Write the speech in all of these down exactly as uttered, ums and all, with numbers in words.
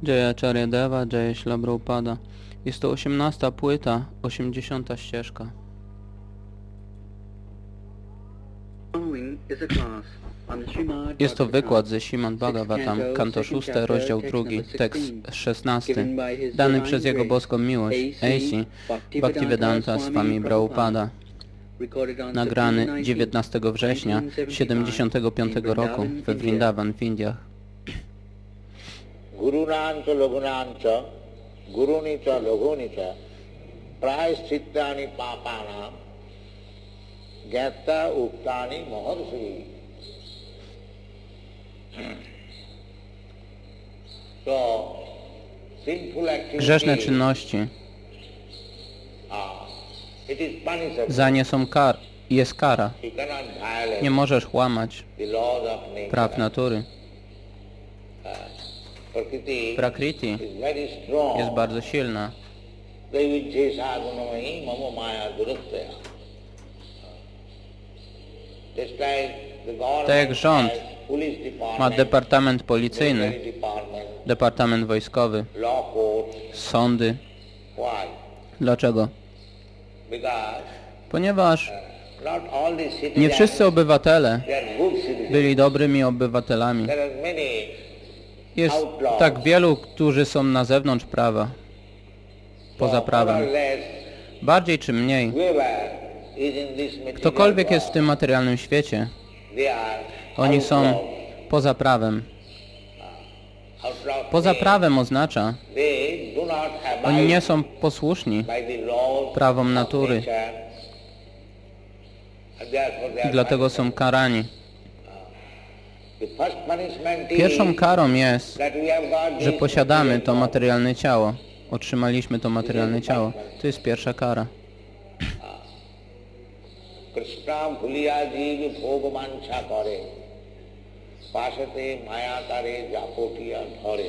Jayacharya Deva, Jaya Śrīla Prabhupada. Jest to osiemnasta płyta, osiemdziesiąta ścieżka. Jest to wykład ze Śrīmad Bhagavatam, kanto szósty, rozdział drugi, tekst szesnasty, dany przez Jego boską miłość, A C, Bhaktivedanta Swami Prabhupada, nagrany dziewiętnastego września siedemdziesiątego piątego roku we Vrindavan w Indiach. Gurunancha lagunancha, gurunica lagunica, prayaschittani papana, gatta uktani maharshi. So, sinful Grzeszne activity, czynności, it is punishable. za nie są kar, jest kara. You cannot violate Nie możesz łamać the laws of nature. praw natury. Prakriti Prakriti is very strong. jest bardzo silna. Daivichesa gunamahi mama maya duratya. Just like the government Tak jak rząd has police department, ma departament policyjny, military department, departament wojskowy, law courts. sądy. Why? Dlaczego? Because Ponieważ not all the citizens nie wszyscy obywatele they are good citizens. byli dobrymi obywatelami. There are many Jest tak wielu, którzy są na zewnątrz prawa, poza more or prawem. less Bardziej czy mniej, whoever is in this material ktokolwiek jest w world, tym materialnym świecie, they are oni są outlaws. poza prawem. Outlaws Poza means prawem oznacza, they do not oni abide nie są posłuszni by the laws prawom of natury. nature, and therefore they i are dlatego punished. są karani. The first punishment Pierwszą is karą jest, that we have got że this posiadamy material to body. materialne ciało. Otrzymaliśmy to materialne ciało. To jest pierwsza kara. Krishna bhuliya jeev bhog mancha kare, pasate maya tare japotiya dhare.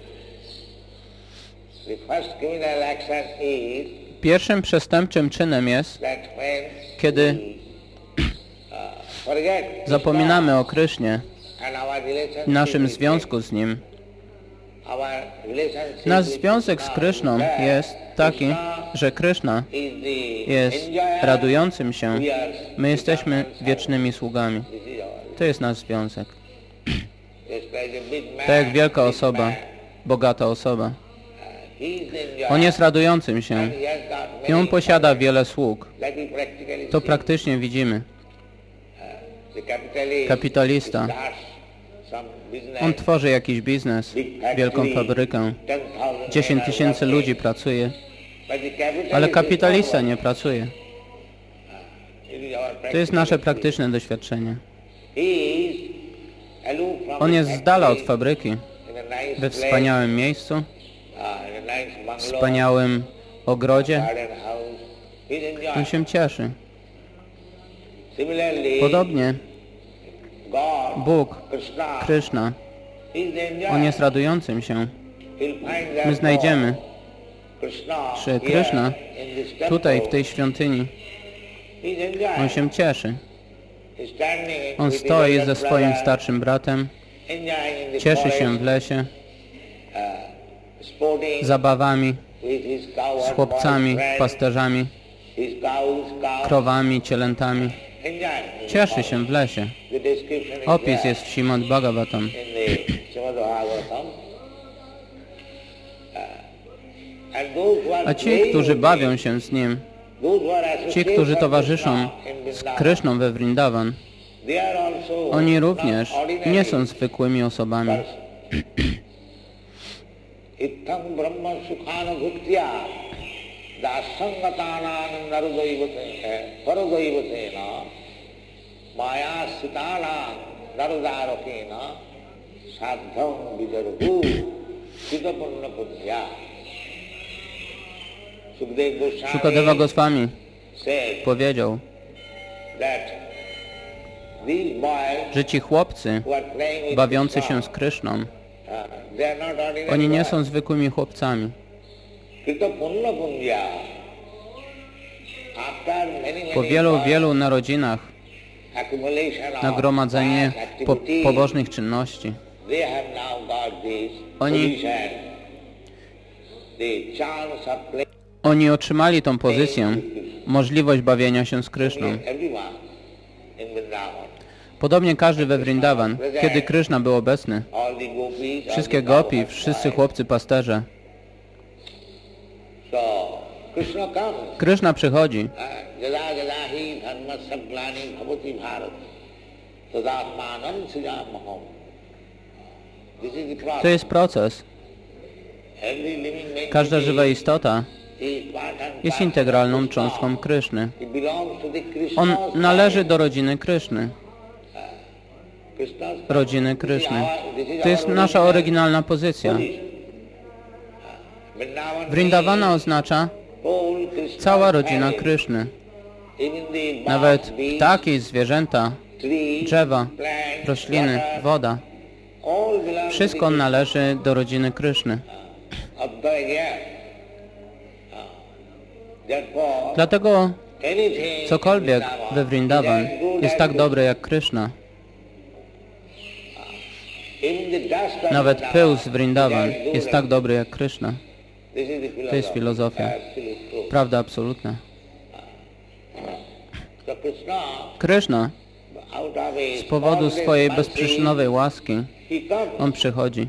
The first criminal action is Pierwszym przestępczym czynem jest, that when kiedy we, uh, forget zapominamy o Krysznie and our relationship i naszym with związku z Nim. Him, our relationship Nasz with związek z Krishna Kryszną is that jest taki, Krishna że Kryszna is the jest enjoyer, radującym się. we are My jesteśmy eternal wiecznymi sługami. servants. This is our- To jest nasz związek. Just like a big man, Tak jak wielka rich osoba, man, bogata osoba. he is the enjoyer, On jest radującym się and he has got i on many posiada servants. wiele sług. Like we practically To see, praktycznie widzimy. the capitalist Kapitalista. starts some business, On tworzy jakiś biznes, big factory, wielką fabrykę. ten thousand dziesięć men are tysięcy working, ludzi pracuje, but the capitalist ale is kapitalista not nie pracuje. working. It is our To jest nasze practical praktyczne doświadczenie. He is aloof from On the jest z dala od factory, fabryki, in a nice we place, wspaniałym miejscu, uh, in a nice w bungalow, wspaniałym ogrodzie. garden house. He is On enjoying. się cieszy. Similarly, Podobnie God, Bóg, Krishna, Kryszna, he is the enjoyer. On jest radującym się. He'll find that My znajdziemy, God, Krishna, że here Kryszna in this temple, tutaj w tej świątyni, he is enjoying. On się cieszy. He's standing On with his stoi elder ze swoim brother, starszym bratem, enjoying in the cieszy forest, się w lesie, uh, sporting zabawami, with his cow z and chłopcami, boy friends, pasterzami, his cows, cows, krowami, cielętami. enjoying. Cieszy się w lesie. The description is Opis there jest w Śrīmad Bhagavatam. in the Srimad Bhagavatam. Uh, and those who are A ci, playing którzy with bawią him, się z Nim, those who are ci, associated którzy with towarzyszą Krishna in z Vrindavan, Kryszną we Vrindavan, they are also oni not również ordinary nie są zwykłymi osobami. persons. Ittham brahma sukhana bhuktya dasangatanam narudaivatena paradaivatena maya sitanam narudarakena sadham vijarhu siddhapunna punya. Sukadeva Shukadeva Goswami Goswami said powiedział, that these boys że ci chłopcy who are playing with bawiący Krishna, się z Kryszną, uh, they are not ordinary oni nie boys. są zwykłymi chłopcami. Krita punna punya. After many, many Po wielu, births, wielu narodzinach, accumulation of nagromadzenie past po activities, pobożnych czynności, they have now got this Oni position the chance of playing Oni otrzymali tą pozycję, możliwość bawienia się z Kryszną. everyone in Vrindavan. Podobnie każdy we Vrindavan, kiedy Kryszna był obecny. All the gopis, all Wszystkie the gopi, cowherd wszyscy boys. chłopcy pasterze. So Krishna comes. Kryszna przychodzi. Jada jada hi dharma saglani bhavati bharat tadatmanam sujamaham. This is the process. To jest proces. Every living being Każda żywa istota is part and jest parcel integralną of Krishna. cząstką Kryszny. It belongs to the Krishna On należy do rodziny Kryszny. Krishna's Rodziny Kryszny. To jest nasza oryginalna pozycja. Vrindavana oznacza cała rodzina Kryszny. Nawet ptaki, zwierzęta, drzewa, rośliny, woda. Wszystko należy do rodziny Kryszny. Dlatego cokolwiek we Vrindavan jest tak dobre jak Kryszna. Nawet pył z Vrindavan jest tak dobry jak Kryszna. To jest filozofia. Prawda absolutna. Kryszna z powodu swojej bezprzyczynowej łaski On przychodzi.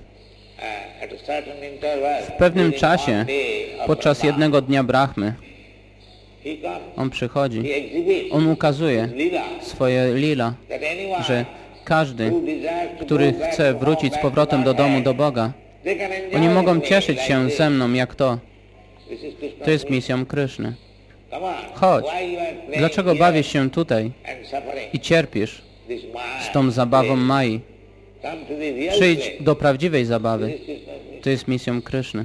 W pewnym czasie, podczas jednego dnia Brahmy, On przychodzi. On ukazuje swoje lila, że każdy, który chce wrócić z powrotem do domu, do Boga, oni mogą cieszyć się ze mną jak to. To jest misją Kryszny. Chodź. Dlaczego bawisz się tutaj i cierpisz z tą zabawą Mai? Przyjdź do prawdziwej zabawy. To jest misją Kryszny.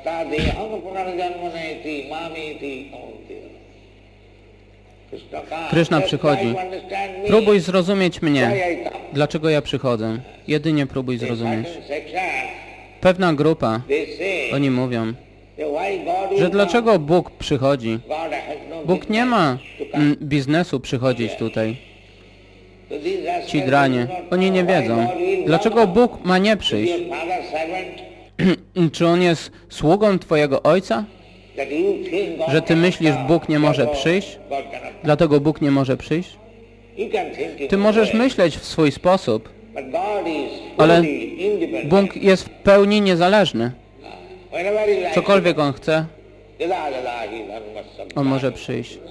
Kryszna przychodzi. Próbuj zrozumieć mnie. Dlaczego ja przychodzę? Jedynie próbuj zrozumieć. Pewna grupa, oni mówią, że dlaczego Bóg przychodzi? Bóg nie ma mm, biznesu przychodzić tutaj. Ci dranie, oni nie wiedzą. Dlaczego Bóg ma nie przyjść? Czy On jest sługą Twojego Ojca? Że Ty myślisz, Bóg nie może przyjść? Dlatego Bóg nie może przyjść? Ty możesz myśleć w swój sposób, ale Bóg jest w pełni niezależny. Cokolwiek On chce, On może przyjść.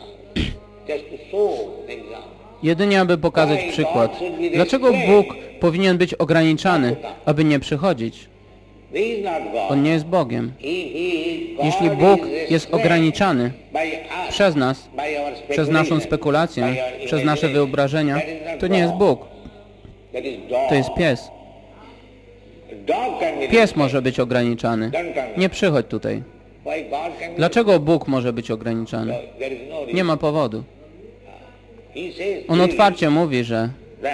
Jedynie aby pokazać przykład. Dlaczego Bóg powinien być ograniczany, aby nie przychodzić? On nie jest Bogiem. Jeśli Bóg jest ograniczany przez nas, przez naszą spekulację, przez nasze wyobrażenia, to nie jest Bóg. To jest pies. Pies może być ograniczany. Nie przychodź tutaj. Dlaczego Bóg może być ograniczany? Nie ma powodu. On otwarcie mówi, że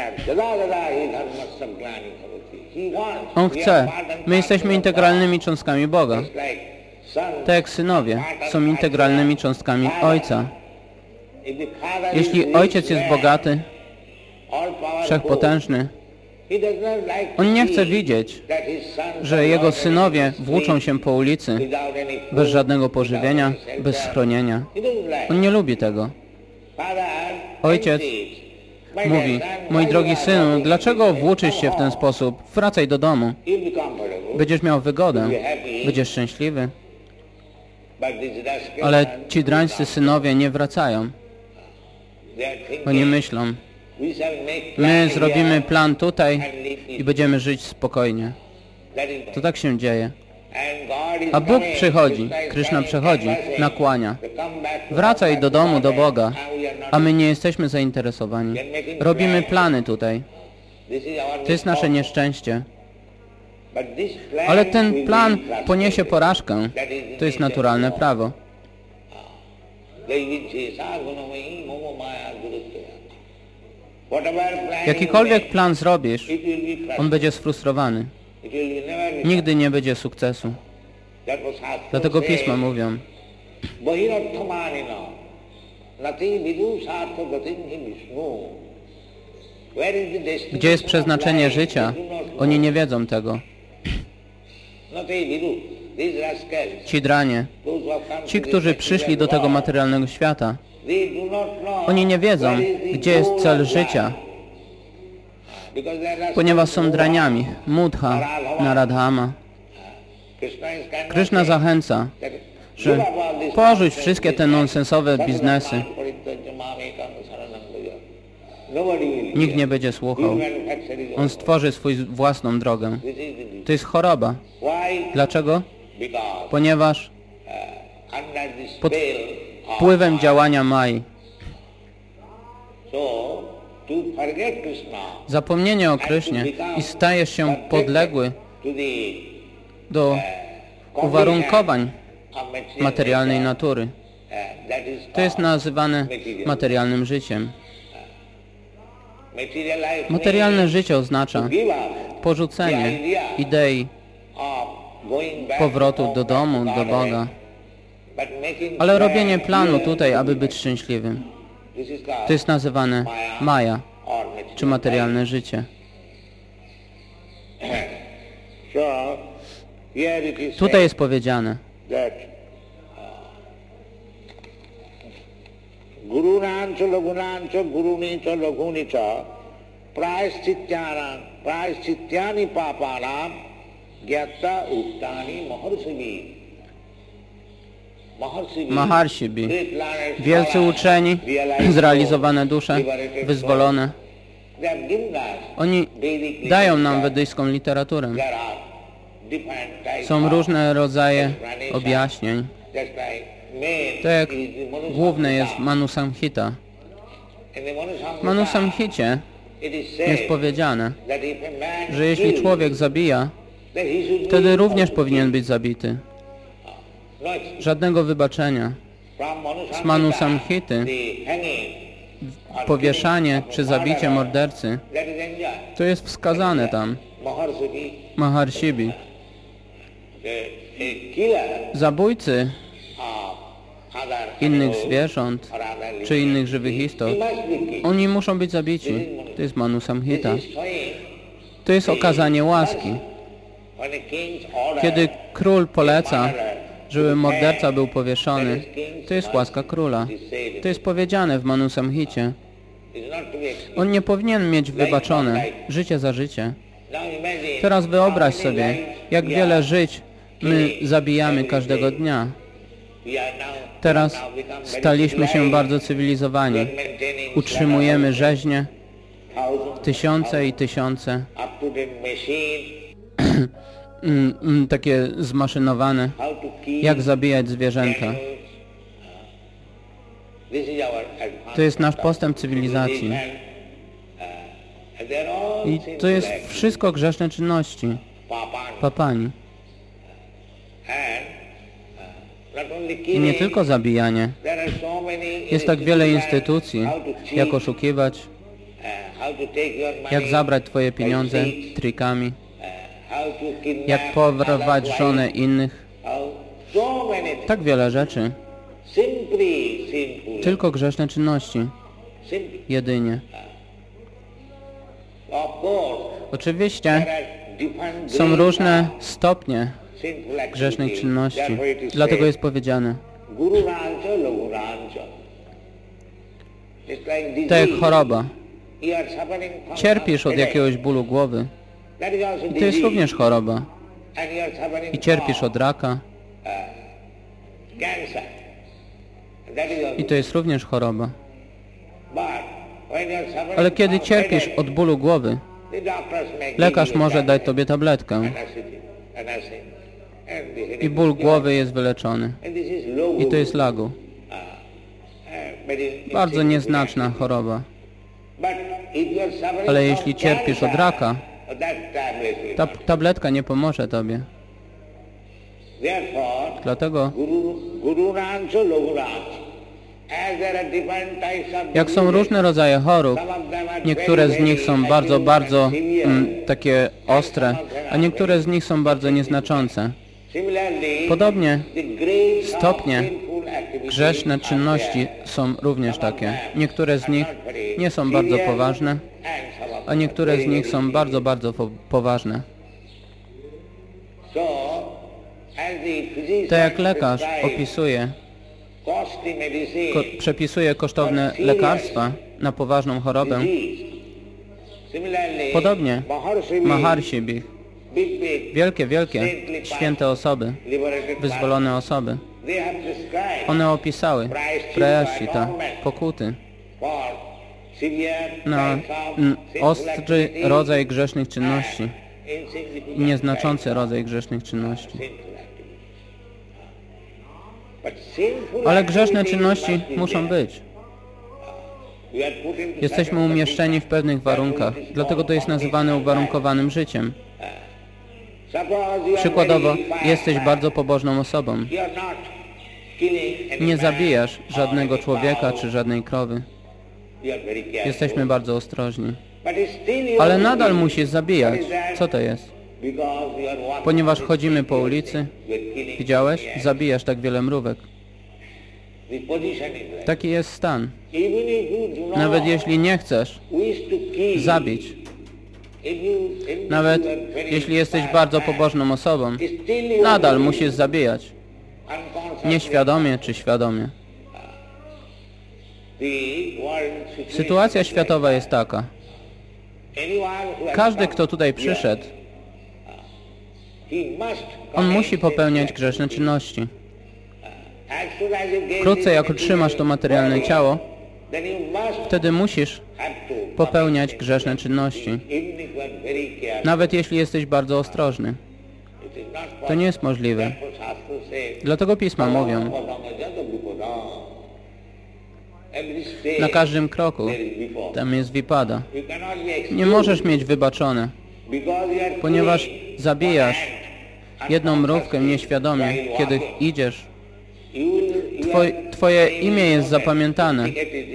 On chce. My jesteśmy integralnymi cząstkami Boga. Tak jak synowie są integralnymi cząstkami Ojca. Jeśli Ojciec jest bogaty, wszechpotężny, On nie chce widzieć, że Jego synowie włóczą się po ulicy bez żadnego pożywienia, bez schronienia. On nie lubi tego. Ojciec mówi, mój drogi synu, dlaczego włóczysz się w ten sposób? Wracaj do domu. Będziesz miał wygodę, będziesz szczęśliwy. Ale ci drańscy synowie nie wracają. Oni myślą, my zrobimy plan tutaj i będziemy żyć spokojnie. To tak się dzieje. A Bóg przychodzi, Kryszna przychodzi, nakłania. Wracaj do domu, do Boga, a my nie jesteśmy zainteresowani. Robimy plany tutaj. To jest nasze nieszczęście. Ale ten plan poniesie porażkę. To jest naturalne prawo. Jakikolwiek plan zrobisz, on będzie sfrustrowany. Nigdy nie będzie sukcesu. Dlatego Pisma mówią, gdzie jest przeznaczenie życia, oni nie wiedzą tego. these rascals, Ci dranie, those who have come ci, to którzy this przyszli do tego world, materialnego świata, they do not know oni nie wiedzą, what is the gdzie jest goal cel of życia, life. Because they are rascals ponieważ są who draniami. Mudha, Naradhama. Krishna is kind of Krishna saying zachęca, that że give up all this porzuć nonsense wszystkie te business. nonsensowe That is biznesy. not parityaja mamekam saranam vraja. Nobody will Nikt hear. nie będzie He słuchał. will manufacture his On own. stworzy swój własną drogę. This is the disease. To jest choroba. Why? Dlaczego? Because Ponieważ uh, under the pod spell of wpływem działania Mai. so to forget Krishna Zapomnienie o and to Krysznie become i stajesz się subjected podległy to the do uwarunkowań of material materialnej nature, natury. uh, that is To jest called nazywane material. materialnym życiem. Material life Materialne means życie oznacza to give up porzucenie idei of going back powrotu home, do back to domu, do Godhead, Boga. but making Ale plan robienie planu here tutaj, to aby be być better. szczęśliwym, This is called to jest nazywane Maja, or material czy materialne życie. life. So here it is Tutaj said jest powiedziane, that Gurunancha lagunancha gurunicha lagunicha prayaschityana prayaschityani papanam gyata uktani maharsivi. Maharsivi, Maharsivi, great learned wielcy scholars, uczeni, realized zrealizowane dusze, liberated wyzwolone. souls. They have given us Oni Vedic dają nam literature. wedyjską literaturę. There are different types Są of różne rodzaje explanation. objaśnień. Just like main To jak is the Manu główne jest Samhita. Manu Samhita. In the Manu Samhita, W Manu Samhicie it is jest said powiedziane, that if a man że jeśli kills, człowiek zabija, then he should wtedy be również also powinien killed. być zabity. No excuse. Żadnego wybaczenia. From Manu Z Manu Samhita, Samhity the hanging or powieszanie killing of czy a zabicie murderer, mordercy, that is enjoyed. to jest wskazane tam. Maharsivi, Maharshibi. a, a killer Zabójcy of other innych animals zwierząt or other living czy innych żywych entities, istot, he must be killed. oni muszą być zabici. To jest Manu Samhita. This is showing To jest okazanie łaski. when a king's order Kiedy król poleca, murderer żeby morderca był powieszony, to jest łaska króla. To jest powiedziane w Manu Samhicie. is not to be excused. On nie powinien mieć wybaczone życie za życie. Now imagine Teraz wyobraź how many sobie, lives jak we wiele are żyć my zabijamy każdego dnia. We are now, Teraz now become very staliśmy się civilized. bardzo cywilizowani. Maintaining Utrzymujemy rzeźnie, thousands, tysiące i tysiące, up-to-date machine, mm, mm, takie zmaszynowane, how to kill jak zabijać zwierzęta. animals. This is our advanced To jest nasz of postęp cywilizacji. civilization. Uh, they're all I sinful to jest acts. wszystko grzeszne czynności. Papani. Papani. And uh, not only I nie killing, tylko zabijanie. there are so many Jest tak wiele institutions, instytucji, how to cheat, jak oszukiwać, uh, how to take your money, jak zabrać twoje by pieniądze tricks, trikami, uh, how to kidnap jak porwać others' żonę wives, innych. how so many things. Tak wiele rzeczy. Simply sinful. Tylko grzeszne czynności. Simply. Jedynie. Of course, Oczywiście there are different są grades różne of stopnie sinful grzesznych activity. czynności. Therefore it is Dlatego said, jest powiedziane, Guru Rancha, Lagu Rancha. It's like tak jak disease. choroba. You are suffering from Cierpisz some od headache. jakiegoś bólu głowy. That is also I to jest disease. również choroba. And you are suffering I cierpisz from od raka. cancer. That is also I to jest również choroba. But when you are suffering Ale kiedy from cierpisz headache, od bólu głowy, the doctors may give lekarz you może tablet, dać tobie tabletkę anesthetic, anesthetic, and the headache i ból is głowy gone. jest wyleczony. And this is low I to jest guru. lagu. Uh, but in- in Bardzo sinful nieznaczna activity. choroba. But if you are suffering Ale from jeśli cierpisz od cancer, raka, that tablet will ta not. tabletka nie pomoże tobie. Therefore, Dlatego, Guru, Guru Rancha, Lagu Rancha. As there are different types of jak są diseases, różne rodzaje chorób, some of them are niektóre very, z nich very są bardzo, acute bardzo and severe. mm, takie ostre, a niektóre z nich są bardzo nieznaczące. Similarly, Podobnie the grades of stopnie sinful activities grzeszne are czynności there. są również Some of takie. them Niektóre z are nich not very nie są bardzo severe, poważne, and some of a them niektóre are z very, nich very są serious. bardzo, bardzo po- poważne. So, Tak jak lekarz opisuje, ko przepisuje kosztowne lekarstwa na poważną chorobę, podobnie Maharshi Bhik, wielkie, wielkie, święte osoby, wyzwolone osoby, one opisały prayashita, pokuty, na ostry rodzaj grzesznych czynności i nieznaczący rodzaj grzesznych czynności. Ale grzeszne czynności muszą być. Jesteśmy umieszczeni w pewnych warunkach, dlatego to jest nazywane uwarunkowanym życiem. Przykładowo, jesteś bardzo pobożną osobą. Nie zabijasz żadnego człowieka czy żadnej krowy. Jesteśmy bardzo ostrożni. Ale nadal musisz zabijać. Co to jest? Ponieważ chodzimy po ulicy, widziałeś? Zabijasz tak wiele mrówek. Taki jest stan. Nawet jeśli nie chcesz zabić, nawet jeśli jesteś bardzo pobożną osobą, nadal musisz zabijać. Nieświadomie czy świadomie. Sytuacja światowa jest taka. Każdy, kto tutaj przyszedł, on musi popełniać grzeszne czynności. Wkrótce jak otrzymasz to materialne ciało, wtedy musisz popełniać grzeszne czynności. Nawet jeśli jesteś bardzo ostrożny. To nie jest możliwe. Dlatego pisma mówią, na każdym kroku tam jest wipada. Nie możesz mieć wybaczone, ponieważ zabijasz jedną mrówkę nieświadomie, kiedy idziesz. Twoj, twoje imię jest zapamiętane.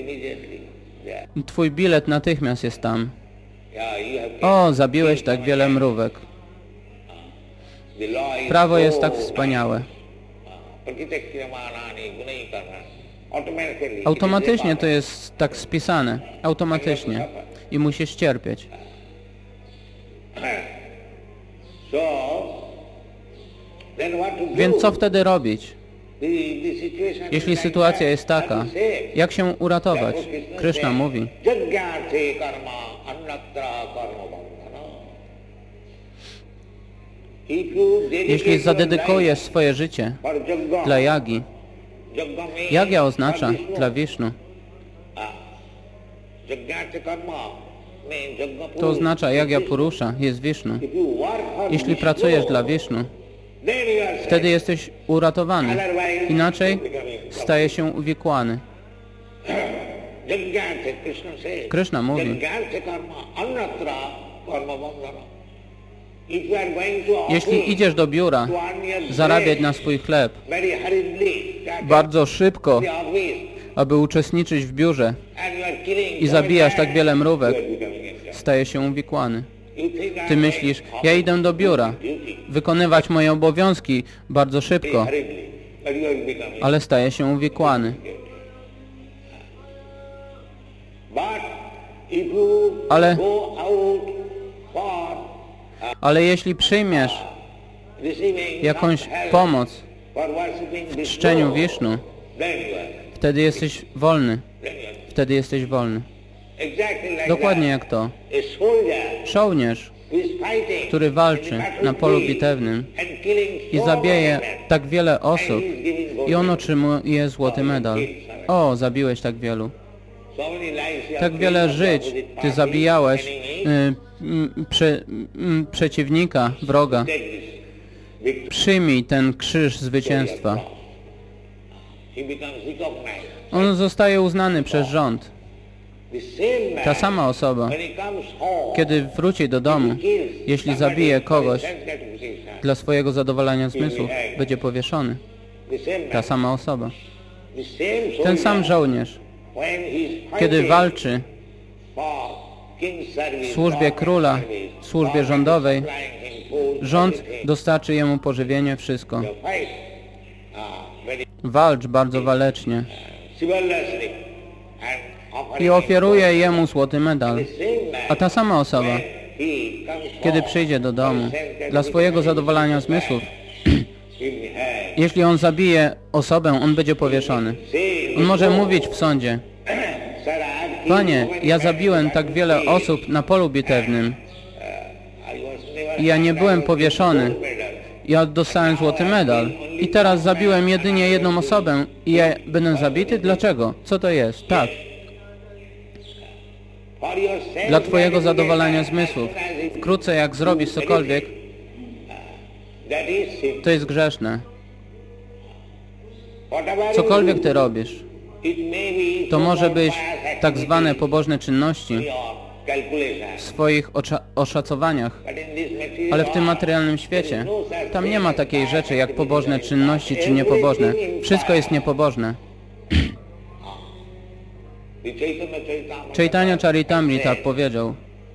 Twój bilet natychmiast jest tam. O, zabiłeś tak wiele mrówek. Prawo jest tak wspaniałe. Automatycznie to jest tak spisane. Automatycznie. I musisz cierpieć. Więc co wtedy robić? Jeśli sytuacja jest taka, jak się uratować? Krishna mówi, jeśli zadedykujesz swoje życie dla jagi, jagya oznacza dla Wisznu, to oznacza jagya Purusha, jest Wisznu. Jeśli pracujesz dla Wisznu, wtedy jesteś uratowany. Inaczej staje się uwikłany. Krishna mówi, jeśli idziesz do biura zarabiać na swój chleb bardzo szybko, aby uczestniczyć w biurze i zabijasz tak wiele mrówek, staje się uwikłany. Ty myślisz, ja idę do biura, wykonywać moje obowiązki bardzo szybko, ale staje się uwikłany. Ale, ale jeśli przyjmiesz jakąś pomoc w czczeniu Wisznu, wtedy jesteś wolny. Wtedy jesteś wolny. Dokładnie jak to. Żołnierz, który walczy na polu bitewnym i zabije tak wiele osób i on otrzymuje złoty medal. O, zabiłeś tak wielu. Tak wiele żyć ty zabijałeś y, y, prze, y, przeciwnika, wroga. Przyjmij ten krzyż zwycięstwa. On zostaje uznany przez rząd. Ta sama osoba, kiedy wróci do domu, jeśli zabije kogoś dla swojego zadowolenia zmysłów, będzie powieszony. Ta sama osoba. Ten sam żołnierz, kiedy walczy w służbie króla, w służbie rządowej, rząd dostarczy jemu pożywienie, wszystko. Walcz bardzo walecznie i ofiaruje jemu złoty medal. A ta sama osoba, kiedy przyjdzie do domu, dla swojego zadowolenia zmysłów, Jeśli on zabije osobę, on będzie powieszony. On może mówić w sądzie: Panie, ja zabiłem tak wiele osób na polu bitewnym i ja nie byłem powieszony. Ja dostałem złoty medal i teraz zabiłem jedynie jedną osobę i ja będę zabity? Dlaczego? Co to jest? Tak. Dla Twojego zadowolenia zmysłów. Wkrótce jak zrobisz cokolwiek, to jest grzeszne. Cokolwiek Ty robisz, to może być tak zwane pobożne czynności w swoich oszacowaniach, ale w tym materialnym świecie tam nie ma takiej rzeczy jak pobożne czynności czy niepobożne. Wszystko jest niepobożne. Chaitanya Charitamrita powiedział: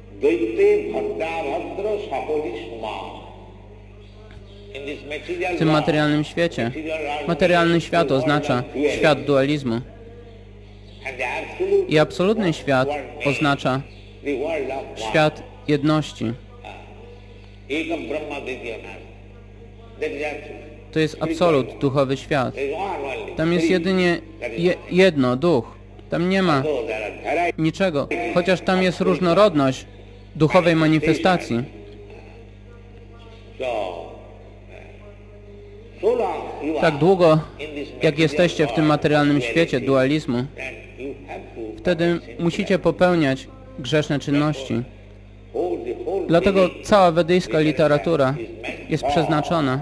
w tym materialnym świecie, materialny świat oznacza świat dualizmu i absolutny świat oznacza świat jedności. To jest absolut, duchowy świat. Tam jest jedynie je, jedno, duch. Tam nie ma niczego, chociaż tam jest różnorodność duchowej manifestacji. Tak długo, jak jesteście w tym materialnym świecie dualizmu, wtedy musicie popełniać grzeszne czynności. Dlatego cała wedyjska literatura jest przeznaczona,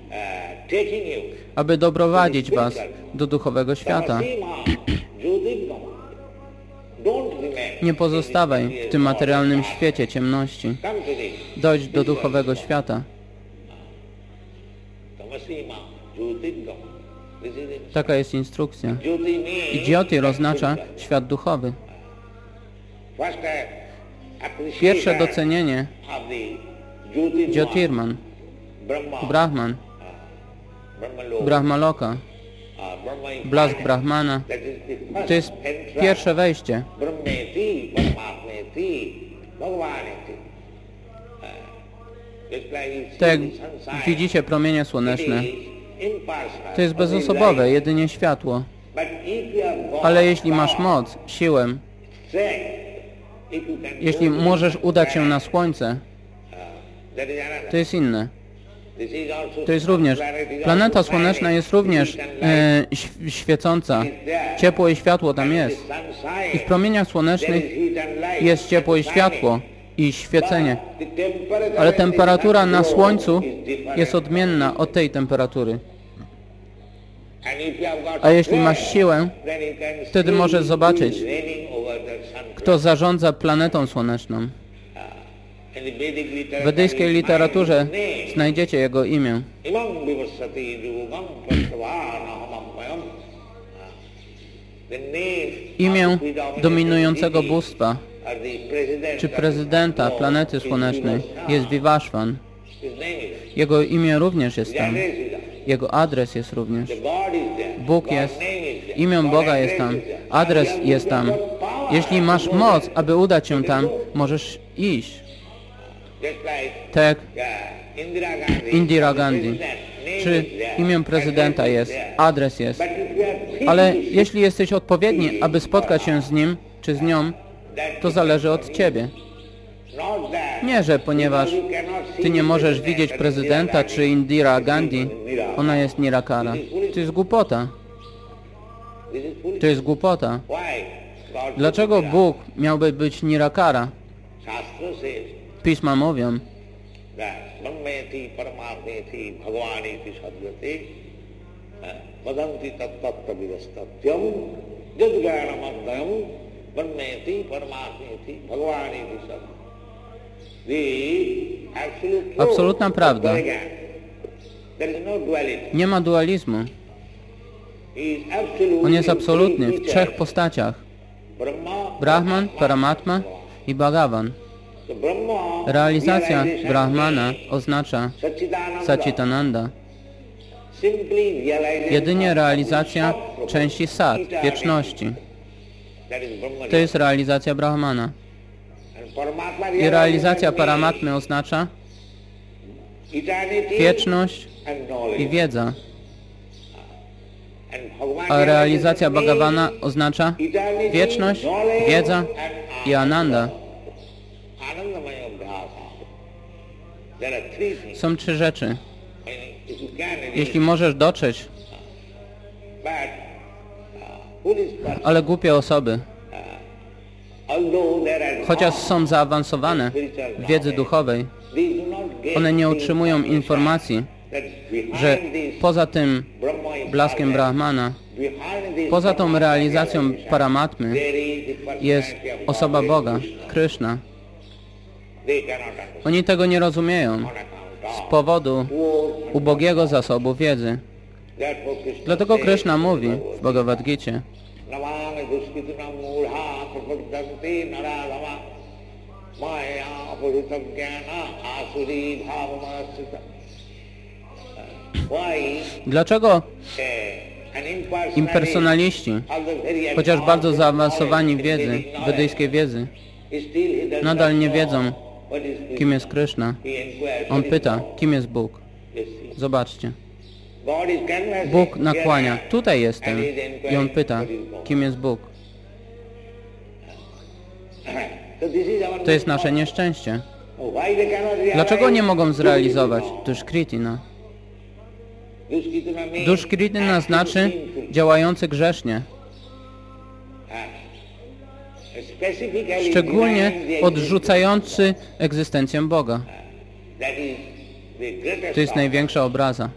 aby doprowadzić was do duchowego świata. Nie pozostawaj w tym materialnym świecie ciemności. Dojdź do duchowego świata. Taka jest instrukcja. I Jyotir oznacza świat duchowy. Pierwsze docenienie Jyotirman, Brahman, Brahmaloka, blask Brahmana, to jest pierwsze wejście. Tak jak widzicie promienie słoneczne, to jest bezosobowe, jedynie światło. Ale jeśli masz moc, siłę, jeśli możesz udać się na słońce, to jest inne. To jest również, planeta słoneczna jest również e, świecąca. Ciepło i światło tam jest. I w promieniach słonecznych jest ciepło i światło i świecenie. Ale temperatura na słońcu jest odmienna od tej temperatury. A jeśli masz siłę, wtedy możesz zobaczyć, kto zarządza planetą słoneczną. W wedyjskiej literaturze znajdziecie jego imię. Imię dominującego bóstwa, czy prezydenta planety słonecznej jest Vivashvan. Jego imię również jest tam. Jego adres jest również. Bóg jest. Imię Boga jest tam. Adres jest tam. Jeśli masz moc, aby udać się tam, możesz iść. Tak, Indira Gandhi. Czy imię prezydenta jest, adres jest. Ale jeśli jesteś odpowiedni, aby spotkać się z nim, czy z nią, to zależy od ciebie. Nie, że ponieważ ty nie możesz widzieć prezydenta, czy Indira Gandhi, ona jest Nirakara. To jest głupota. To jest głupota. Dlaczego Bóg miałby być Nirakara? Pisma mówią, absolutna prawda. Nie ma dualizmu. On jest absolutny w trzech postaciach. Brahman, Paramatma i Bhagavan. Realizacja Brahmana oznacza Satchitananda. Jedynie realizacja części Sat, wieczności. To jest realizacja Brahmana. I realizacja Paramatmy oznacza wieczność i wiedza. A realizacja Bhagavana oznacza wieczność, wiedza i Ananda. Są trzy rzeczy. Jeśli możesz dotrzeć, ale głupie osoby, chociaż są zaawansowane w wiedzy duchowej, one nie otrzymują informacji, że poza tym blaskiem Brahmana, poza tą realizacją Paramatmy jest osoba Boga, Kryszna. Oni tego nie rozumieją z powodu ubogiego zasobu wiedzy. Dlatego Kryszna mówi w Bhagavad Gicie: dlaczego impersonaliści, chociaż bardzo zaawansowani w wiedzy, wedyjskiej wiedzy, nadal nie wiedzą, kim jest Kryszna? On pyta, kim jest Bóg? Zobaczcie. Bóg nakłania, tutaj jestem. I on pyta, kim jest Bóg? To jest nasze nieszczęście. Dlaczego nie mogą zrealizować Dushkritina? Dushkritina znaczy działający grzesznie. Szczególnie odrzucający egzystencję Boga. To jest największa obraza.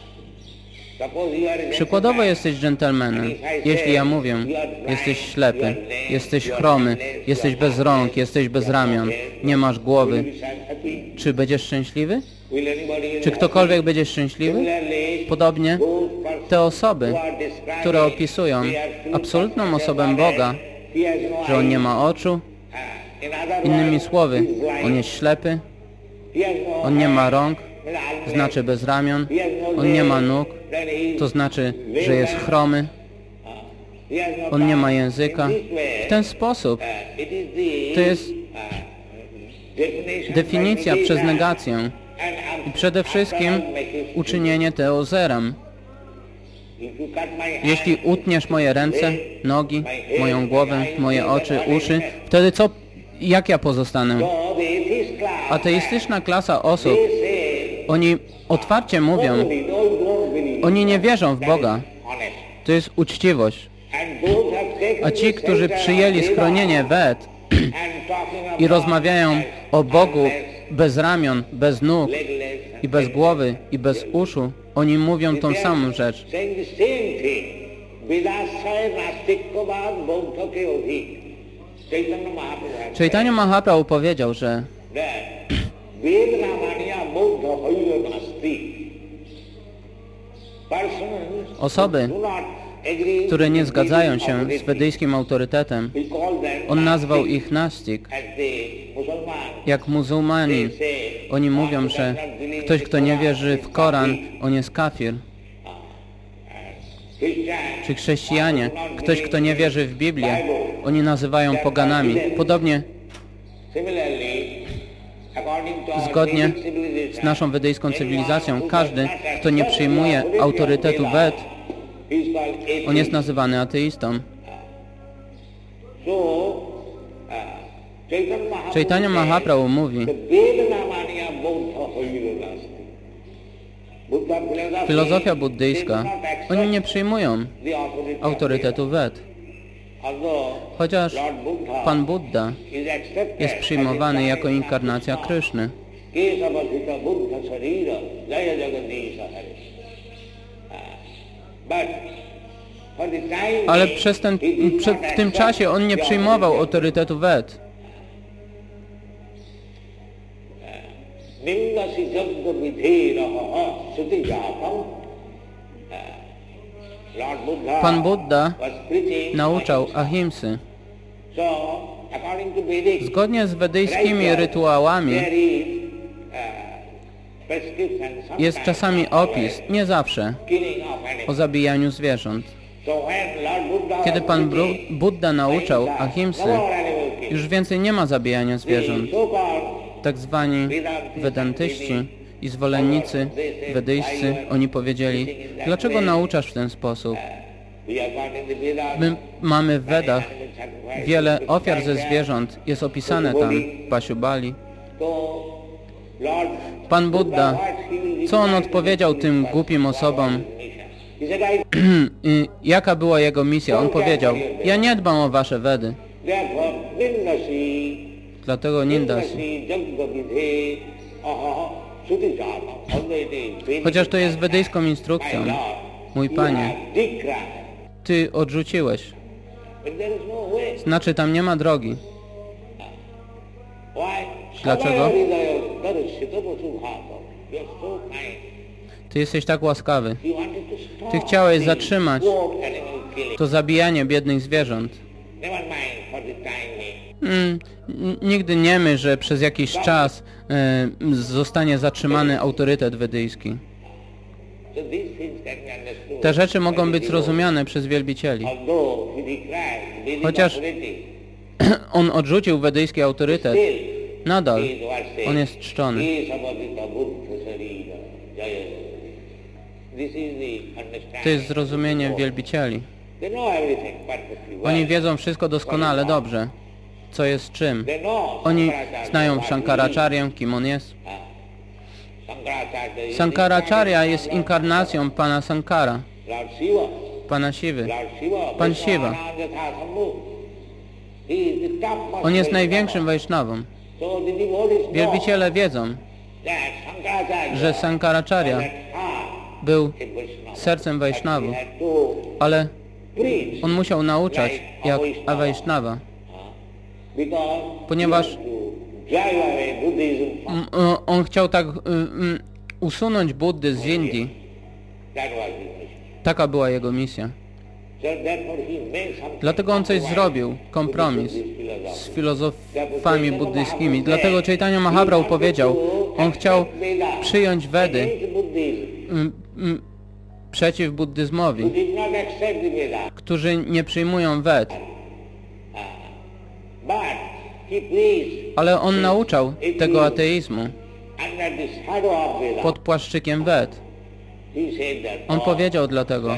Przykładowo jesteś dżentelmenem. Jeśli ja mówię, jesteś ślepy, jesteś chromy, jesteś bez rąk, jesteś bez ramion, nie masz głowy, czy będziesz szczęśliwy? Czy ktokolwiek będzie szczęśliwy? Podobnie te osoby, które opisują absolutną osobę Boga, że On nie ma oczu, innymi słowy, On jest ślepy, On nie ma rąk, znaczy bez ramion, On nie ma nóg, to znaczy, że jest chromy, On nie ma języka. W ten sposób to jest definicja przez negację i przede wszystkim uczynienie teozerem. Jeśli utniesz moje ręce, nogi, moją głowę, moje oczy, uszy, wtedy co, jak ja pozostanę? Ateistyczna klasa osób, oni otwarcie mówią, oni nie wierzą w Boga. To jest uczciwość. A ci, którzy przyjęli schronienie Ved i rozmawiają o Bogu bez ramion, bez nóg i bez głowy i bez uszu, oni mówią tą samą rzecz. Chaitanya Mahaprabhu powiedział, że osoby, które nie zgadzają się z wedyjskim autorytetem, on nazwał ich nastik. Jak muzułmani, oni mówią, że ktoś, kto nie wierzy w Koran, on jest kafir. Czy chrześcijanie, ktoś, kto nie wierzy w Biblię, oni nazywają poganami. Podobnie, zgodnie z naszą wedyjską cywilizacją, każdy, kto nie przyjmuje autorytetu Ved, on jest nazywany ateistą. Chaitanya Mahaprabhu mówi, filozofia buddyjska, oni nie przyjmują autorytetu Ved. Chociaż Pan Buddha jest przyjmowany jako inkarnacja Kryszny. Ale przez ten, prze, w tym czasie on nie przyjmował autorytetu Ved. Pan Buddha nauczał ahimsy. Zgodnie z wedyjskimi rytuałami jest czasami opis, nie zawsze, o zabijaniu zwierząt. Kiedy Pan Buddha nauczał ahimsy, już więcej nie ma zabijania zwierząt. Tak zwani wedantyści i zwolennicy wedyjscy, oni powiedzieli, dlaczego nauczasz w ten sposób? My mamy w Wedach wiele ofiar ze zwierząt, jest opisane tam, Pashubali. Pan Buddha, co on odpowiedział tym głupim osobom? Jaka była jego misja? On powiedział, ja nie dbam o wasze Wedy. Dlatego Nindasi. Chociaż to jest wedyjską instrukcją, mój Panie, Ty odrzuciłeś. Znaczy tam nie ma drogi. Dlaczego? Ty jesteś tak łaskawy. Ty chciałeś zatrzymać to zabijanie biednych zwierząt. Mm, nigdy nie myśl, że przez jakiś czas e, zostanie zatrzymany autorytet wedyjski. Te rzeczy mogą być zrozumiane przez wielbicieli. Chociaż on odrzucił wedyjski autorytet, nadal on jest czczony. To jest zrozumienie wielbicieli. Oni wiedzą wszystko doskonale dobrze, co jest czym. Oni znają Shankaracharya, kim on jest. Sankaracharya jest inkarnacją Pana Sankara, Pana Siwy. Pan Siwa. On jest największym Vaishnavą. Wielbiciele wiedzą, że Sankaracharya był sercem Vaishnavów, ale on musiał nauczać jak Avaishnava, ponieważ on chciał tak um, usunąć Buddy z Indii. Taka była jego misja. Dlatego on coś zrobił, kompromis z filozofami buddyjskimi. Dlatego Chaitanya Mahaprabhu powiedział, on chciał przyjąć Wedy um, um, przeciw buddyzmowi, którzy nie przyjmują Wed. Ale on nauczał tego ateizmu pod płaszczykiem Wed. On powiedział dlatego,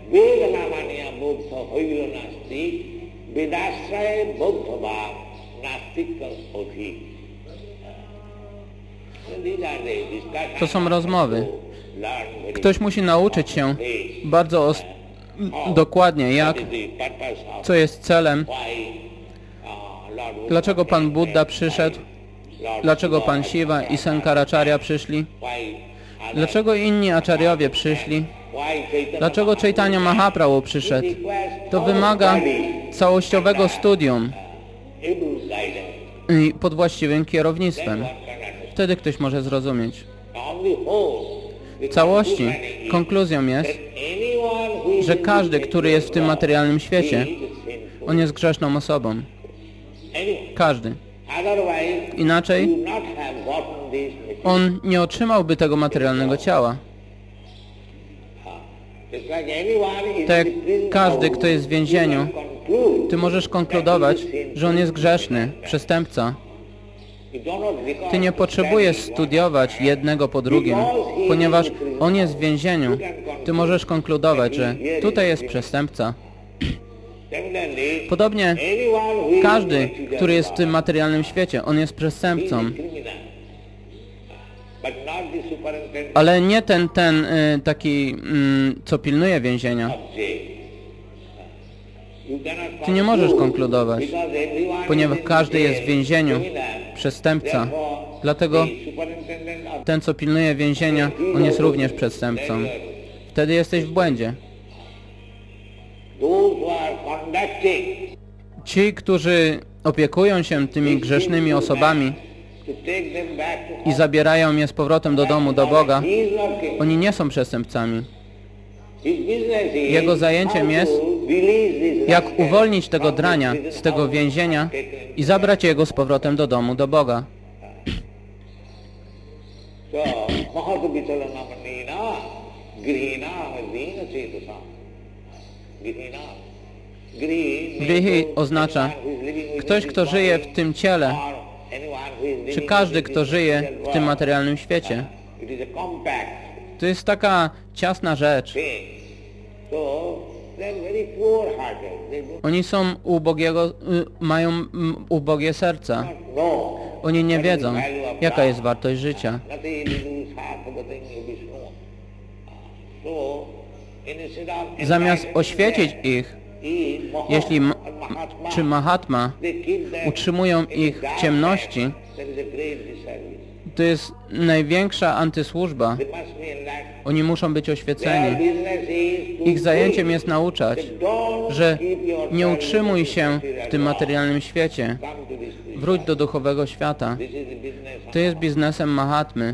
to są rozmowy. Ktoś musi nauczyć się bardzo dokładnie, jak, co jest celem, dlaczego Pan Buddha przyszedł, dlaczego Pan Siwa i Sankaracharya przyszli, dlaczego inni acharyowie przyszli, dlaczego Chaitanya Mahaprabhu przyszedł. To wymaga całościowego studium i pod właściwym kierownictwem. Wtedy ktoś może zrozumieć. W całości konkluzją jest, że każdy, który jest w tym materialnym świecie, on jest grzeszną osobą. Każdy. Inaczej on nie otrzymałby tego materialnego ciała. Tak jak każdy, kto jest w więzieniu, ty możesz konkludować, że on jest grzeszny, przestępca. Ty nie potrzebujesz studiować jednego po drugim, ponieważ on jest w więzieniu. Ty możesz konkludować, że tutaj jest przestępca. Podobnie każdy, który jest w tym materialnym świecie, on jest przestępcą. Ale nie ten, ten y, taki, y, co pilnuje więzienia. Ty nie możesz konkludować, ponieważ każdy jest w więzieniu, przestępca. Dlatego ten, co pilnuje więzienia, on jest również przestępcą. Wtedy jesteś w błędzie. Ci, którzy opiekują się tymi grzesznymi osobami i zabierają je z powrotem do domu, do Boga, oni nie są przestępcami. Jego zajęciem jest, jak uwolnić tego drania z tego więzienia i zabrać jego z powrotem do domu, do Boga. Grihi oznacza ktoś, kto żyje w tym ciele, czy każdy, kto żyje w tym materialnym świecie. To jest taka ciasna rzecz. They're very poor-hearted. They don't Oni są ubogiego, y, mają mm, ubogie serca. know Oni nie what is the wiedzą, value of jaka life. jest wartość życia. Nothing to do Sarthakating Vishnu. So, instead of Zamiast enlightening oświecić them, ich, he, Maha- jeśli m- Mahatma, czy Mahatma they keep them utrzymują in ich w darkness. ciemności, That is a great disservice. to jest największa antysłużba. They must be enlightened. Oni muszą być Their oświeceni. business is to Ich zajęciem preach jest nauczać, that don't że keep yourself nie in utrzymuj this się material w tym world. materialnym świecie. Come to this spiritual Wróć do duchowego świata. This is the business of To jest biznesem Mahatmy.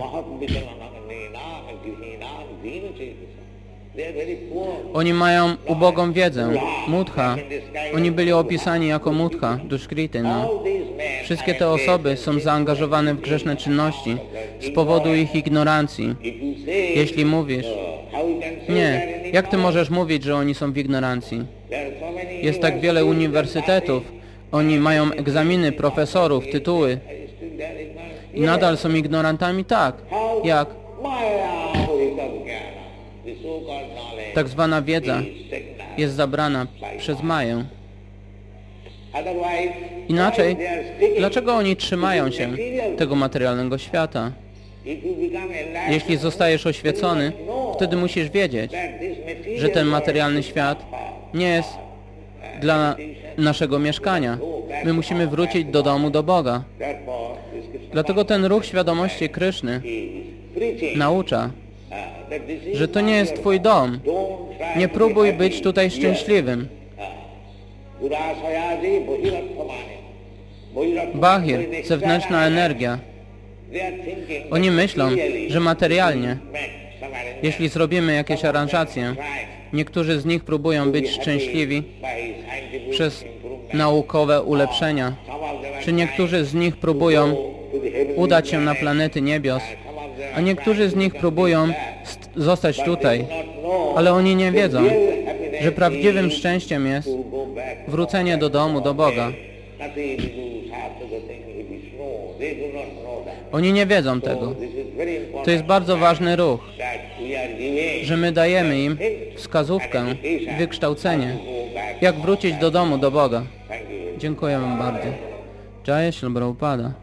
They are very poor. Oni mają ubogą wiedzę. Mudha. Oni byli opisani jako Mudha, Dushkrity. No. All these men Wszystkie are te engaged osoby in są this zaangażowane w grzeszne czynności z powodu ich ignorancji. If you say, Jeśli mówisz, uh, how you can say nie, that in jak ty ignorance? możesz mówić, że oni są w ignorancji? There are so many Jest tak wiele uniwersytetów, oni mają egzaminy, profesorów, tytuły universities, still they are ignorant. i nadal są ignorantami? Tak. Jak? Maya Mohita Jnana, the so-called knowledge, Tak zwana wiedza is secondary. jest zabrana przez Maję. Otherwise, Inaczej, why they are sticking dlaczego oni to trzymają this się material? tego materialnego świata? If you become enlightened, Jeśli zostajesz oświecony, wtedy musisz wiedzieć, that this material że ten world materialny is świat not for nie jest dla naszego mieszkania. My musimy wrócić do domu, do Boga. Therefore, this Krishna Dlatego ten ruch świadomości Kryszny is preaching naucza, uh, that this is że to not nie your jest Twój dom. Don't try Nie to próbuj be być happy tutaj here. szczęśliwym. Uh, Urasayadi Bohirattamani. Bohirattamani Bahir, is an zewnętrzna external energia. They are thinking Oni that myślą, materially że materialnie, make some arrangement. jeśli zrobimy jakieś aranżacje, niektórzy z nich próbują być szczęśliwi przez naukowe ulepszenia, czy niektórzy z nich próbują udać się na planety niebios, a niektórzy z nich próbują st- zostać tutaj, ale oni nie wiedzą, że prawdziwym szczęściem jest wrócenie do domu, do Boga. Oni nie wiedzą tego. To jest bardzo ważny ruch, że my dajemy im wskazówkę, wykształcenie, jak wrócić do domu, do Boga. Dziękuję wam bardzo. Jai Śrila Prabhupada.